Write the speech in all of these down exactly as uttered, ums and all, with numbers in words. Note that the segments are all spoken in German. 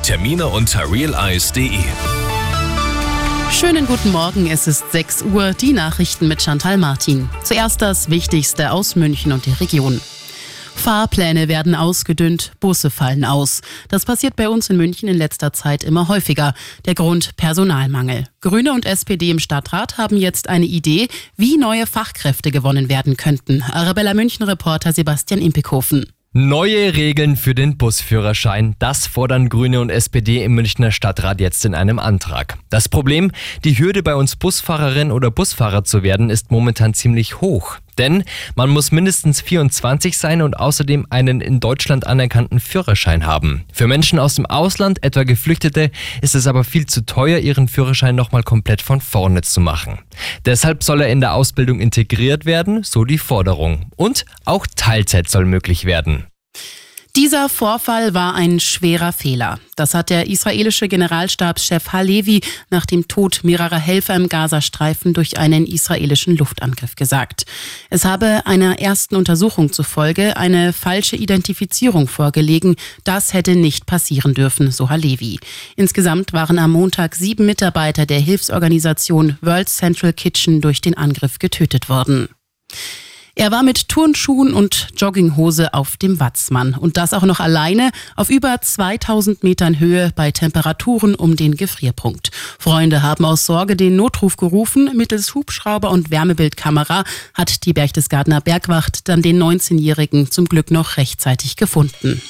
Termine unter realeis punkt de. Schönen guten Morgen, es ist sechs Uhr, die Nachrichten mit Chantal Martin. Zuerst das Wichtigste aus München und der Region. Fahrpläne werden ausgedünnt, Busse fallen aus. Das passiert bei uns in München in letzter Zeit immer häufiger. Der Grund: Personalmangel. Grüne und S P D im Stadtrat haben jetzt eine Idee, wie neue Fachkräfte gewonnen werden könnten. Arabella München-Reporter Sebastian Impekhofen. Neue Regeln für den Busführerschein, das fordern Grüne und S P D im Münchner Stadtrat jetzt in einem Antrag. Das Problem: die Hürde, bei uns Busfahrerin oder Busfahrer zu werden, ist momentan ziemlich hoch. Denn man muss mindestens vierundzwanzig sein und außerdem einen in Deutschland anerkannten Führerschein haben. Für Menschen aus dem Ausland, etwa Geflüchtete, ist es aber viel zu teuer, ihren Führerschein nochmal komplett von vorne zu machen. Deshalb soll er in der Ausbildung integriert werden, so die Forderung. Und auch Teilzeit soll möglich werden. Dieser Vorfall war ein schwerer Fehler. Das hat der israelische Generalstabschef Halevi nach dem Tod mehrerer Helfer im Gazastreifen durch einen israelischen Luftangriff gesagt. Es habe einer ersten Untersuchung zufolge eine falsche Identifizierung vorgelegen. Das hätte nicht passieren dürfen, so Halevi. Insgesamt waren am Montag sieben Mitarbeiter der Hilfsorganisation World Central Kitchen durch den Angriff getötet worden. Er war mit Turnschuhen und Jogginghose auf dem Watzmann. Und das auch noch alleine auf über zweitausend Metern Höhe bei Temperaturen um den Gefrierpunkt. Freunde haben aus Sorge den Notruf gerufen. Mittels Hubschrauber und Wärmebildkamera hat die Berchtesgadener Bergwacht dann den neunzehnjährigen zum Glück noch rechtzeitig gefunden.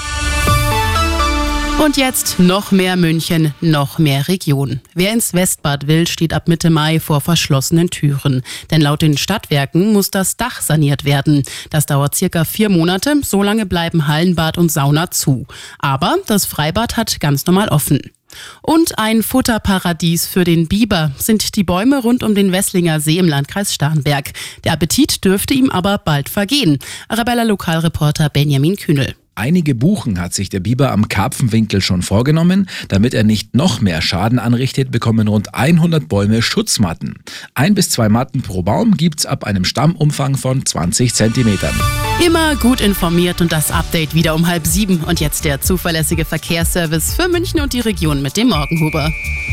Und jetzt noch mehr München, noch mehr Region. Wer ins Westbad will, steht ab Mitte Mai vor verschlossenen Türen. Denn laut den Stadtwerken muss das Dach saniert werden. Das dauert circa vier Monate, so lange bleiben Hallenbad und Sauna zu. Aber das Freibad hat ganz normal offen. Und ein Futterparadies für den Biber sind die Bäume rund um den Wesslinger See im Landkreis Starnberg. Der Appetit dürfte ihm aber bald vergehen. Arabella Lokalreporter Benjamin Kühnel. Einige Buchen hat sich der Biber am Karpfenwinkel schon vorgenommen. Damit er nicht noch mehr Schaden anrichtet, bekommen rund hundert Bäume Schutzmatten. Ein bis zwei Matten pro Baum gibt's ab einem Stammumfang von zwanzig Zentimetern. Immer gut informiert und das Update wieder um halb sieben. Und jetzt der zuverlässige Verkehrsservice für München und die Region mit dem Morgenhuber.